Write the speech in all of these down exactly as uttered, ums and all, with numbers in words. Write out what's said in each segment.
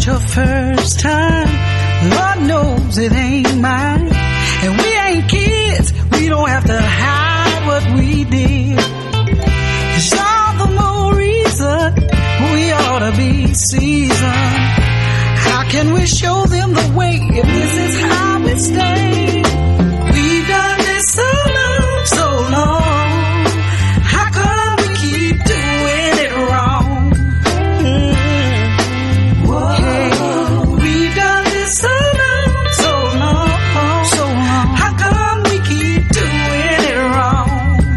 your first time. Lord knows it ain't mine. And we ain't kids, we don't have to hide what we did. It's all the more reason we ought to be seasoned. How can we show them the way if this is how it stays? We've done this so long, so long. How come we keep doing it wrong? Mm-hmm. Whoa. We've done this so long, so long, so long. How come we keep doing it wrong?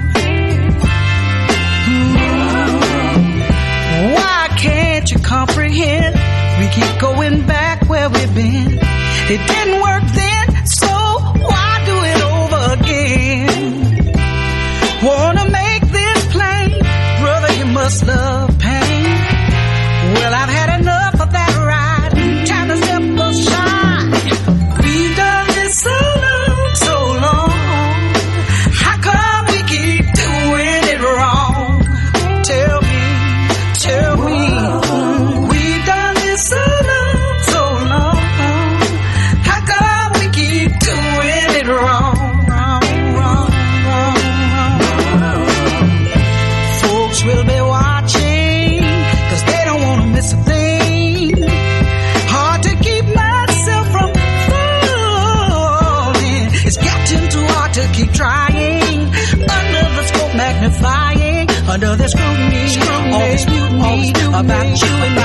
Mm-hmm. Why can't you comprehend? We keep going back where we've been. It didn't work then, so why do it over again? Wanna make this plain, brother, you must love pain. Well, I've had enough of that ride. Time to step aside. We've done this so long, so long. How come we keep doing it wrong? Tell me, tell me. We've done this so long, so long. How come we keep doing it wrong, wrong, wrong, wrong, wrong? Folks will be watching, cause they don't want to miss a thing. Hard to keep myself from falling. It's getting too hard to keep trying. Under the scope magnifying, under the scrutiny, scrutiny, all this mutiny about you and